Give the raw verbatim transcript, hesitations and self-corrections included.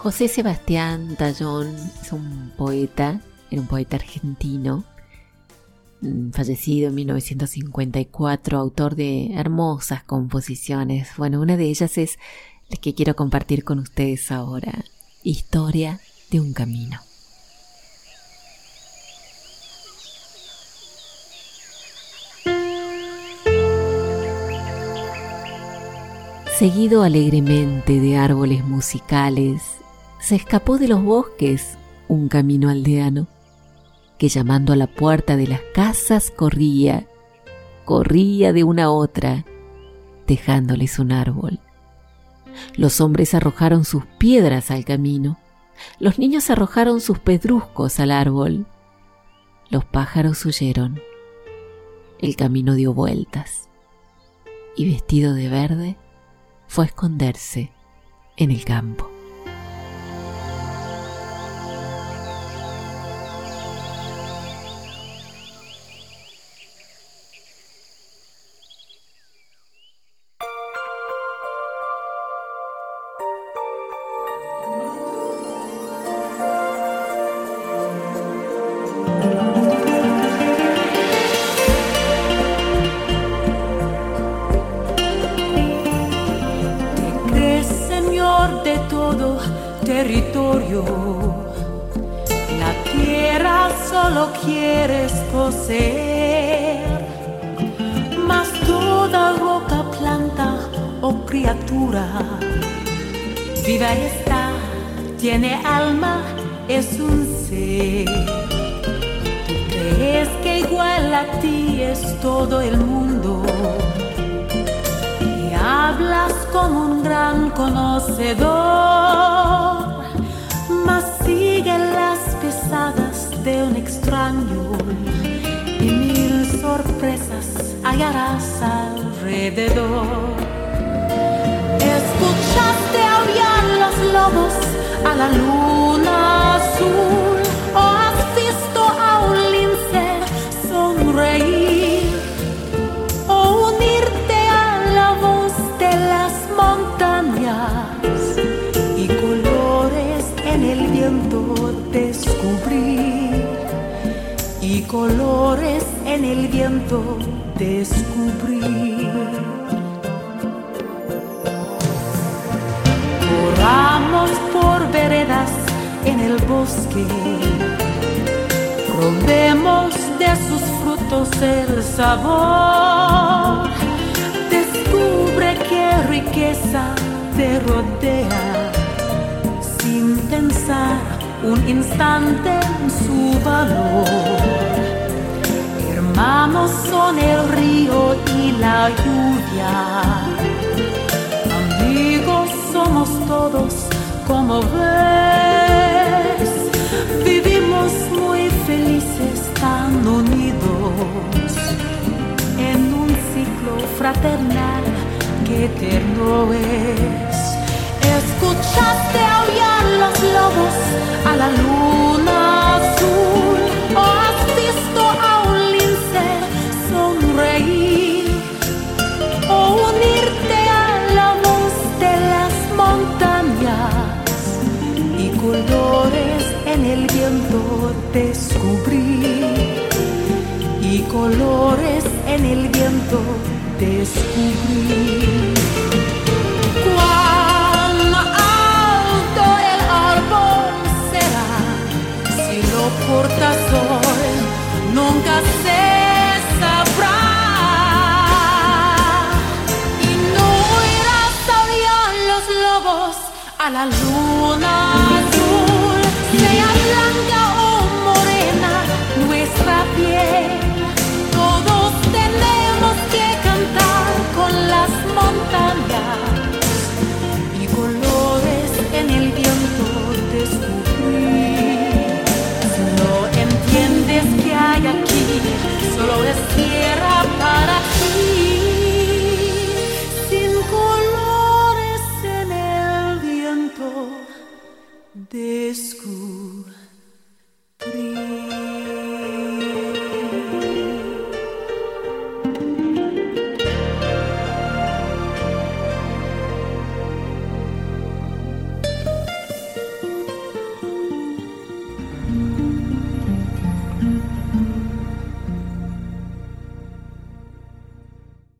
José Sebastián Tallón es un poeta, era un poeta argentino, fallecido en mil novecientos cincuenta y cuatro, autor de hermosas composiciones. Bueno, una de ellas es la que quiero compartir con ustedes ahora, Historia de un camino. Seguido alegremente de árboles musicales, se escapó de los bosques un camino aldeano, que llamando a la puerta de las casas corría, corría de una a otra, dejándoles un árbol. Los hombres arrojaron sus piedras al camino, los niños arrojaron sus pedruscos al árbol, los pájaros huyeron, el camino dio vueltas, y vestido de verde, fue a esconderse en el campo. Territorio, la tierra solo quieres poseer, mas toda roca, planta o criatura viva está, tiene alma, es un ser. Tú crees que igual a ti es todo el mundo y hablas como un gran conocedor, mas sigue las pisadas de un extraño y mil sorpresas hallarás alrededor. ¿Escuchaste aullar los lobos a la luna azul? ¿O has visto a un lince sonreír? ¿O unirte a la voz de las montañas y colores en el viento descubrir? Y colores en el viento descubrir. Corramos por veredas en el bosque, probemos de sus frutos el sabor. Descubre qué riqueza te rodea, sin pensar un instante en su valor. Hermanos son el río y la lluvia, amigos somos todos, como ves. Vivimos muy felices, tan unidos, en un ciclo fraternal que eterno es. ¿Escuchaste aullar los lobos a la luna azul? ¿O has visto a un lince sonreír? ¿O unirte a la voz de las montañas y colores en el viento descubrir? Y colores en el viento descubrir. ¿Cuán alto el árbol será? Si lo cortas hoy, nunca se sabrá. Y no irás a aullar los lobos a la luna azul, sea blanca o morena nuestra piel. Todos tenemos que cantar con las montañas y colores en el viento descubrir. Si no entiendes que hay aquí, solo es tierra para ti. Sin colores en el viento descubrir.